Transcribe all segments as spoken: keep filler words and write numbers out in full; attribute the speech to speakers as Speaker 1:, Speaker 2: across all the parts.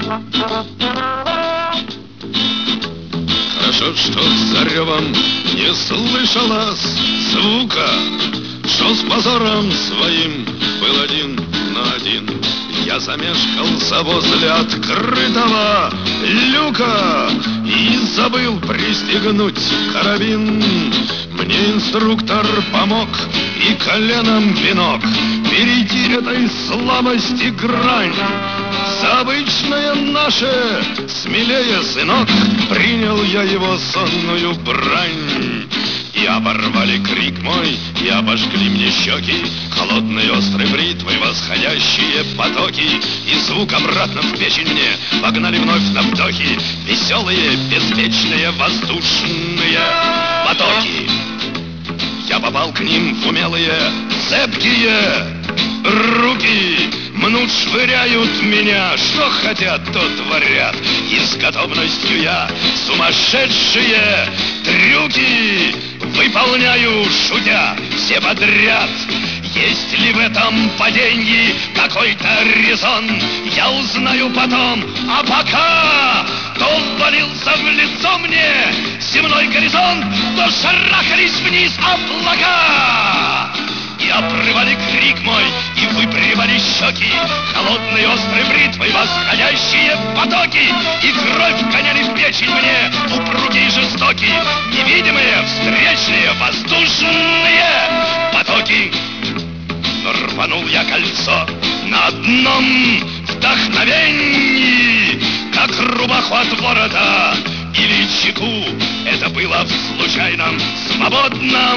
Speaker 1: Хорошо, что за ревом не слышалось звука, что с позором своим был один на один. Я замешкался возле открытого люка и забыл пристегнуть карабин. Мне инструктор помог и коленом пинок перейти этой слабости грань. За обычное наше смелее, сынок, принял я его сонную брань. И оборвали крик мой, и обожгли мне щеки холодной острой бритвой восходящие потоки. И звук обратно в печень мне погнали вновь на вдохи веселые, беспечные, воздушные потоки. Я попал к ним в умелые, цепкие руки. Мнут, швыряют меня, что хотят, то творят. И с готовностью я сумасшедшие трюки выполняю, шутя, все подряд. Есть ли в этом падении какой-то резон, я узнаю потом, а пока то ввалился в лицо мне земной горизонт, то шарахались вниз облака. И обрывали крик мой, и выпрямали щеки холодной острой бритвой восходящие потоки. И кровь гоняли в печень мне упругие и жестокие невидимые встречные воздушные потоки. Но рванул я кольцо на одном вдохновении, как рубаху от ворота или чеку. Это было в случайном свободном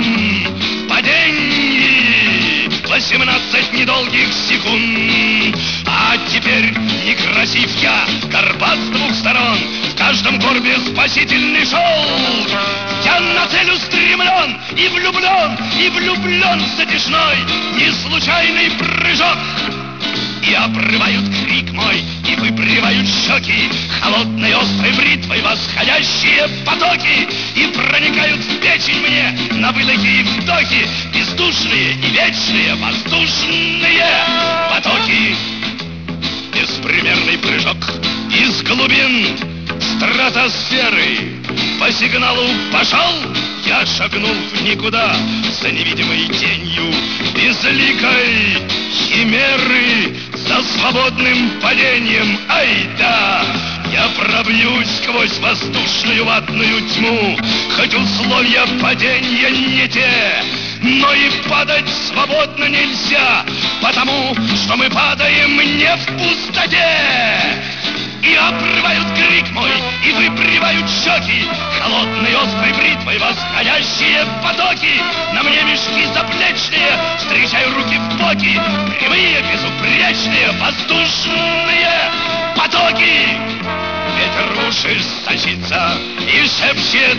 Speaker 1: падении восемнадцать недолгих секунд. А теперь некрасив я, горбат с двух сторон, в каждом горбе спасительный шелк. Я на цель устремлен и влюблен, и влюблен в затяжной неслучайный прыжок. И обрывают крик мой, и выпрямляют щеки холодной острой бритвой восходящие потоки. И проникают в печень мне на выдохе и вдохе бездушные и вечные воздушные потоки. Беспримерный прыжок из глубин стратосферы. По сигналу пошел, я шагнул в никуда за невидимой тенью безликой химеры, за свободным падением. Ай да, я пробьюсь сквозь воздушную ватную тьму, хоть условия падения не те, но и падать свободно нельзя, потому что мы падаем не в пустоте. И обрывают крик мой, и выпрямляют щеки холодной острой бритвой восходящие потоки. На мне мешки заплечные, встречаю руки в боки, прямые, безупречные, воздушные потоки. Ветер в уши сочится и шепчет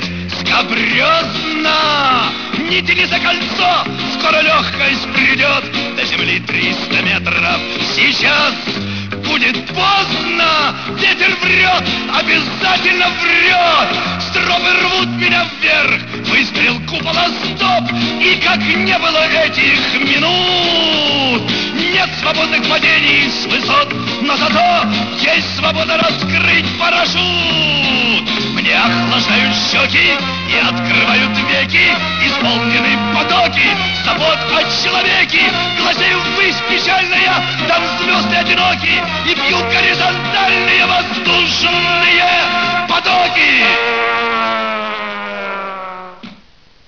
Speaker 1: скабрезно: не тяни за кольцо, скоро легкость придет. До земли триста метров, сейчас будет поздно. Ветер врет, обязательно врет. Стропы рвут меня вверх, выстрел купола, стоп. И как не было этих минут, нет свободных падений с высот, но зато есть свобода раскрыть парашют. Мне охлаждают щеки и открывают веки исполнены потоки забот о человеке. Глазею ввысь печальная, там звезды одиноки, и бьют горизонтальные воздушные потоки.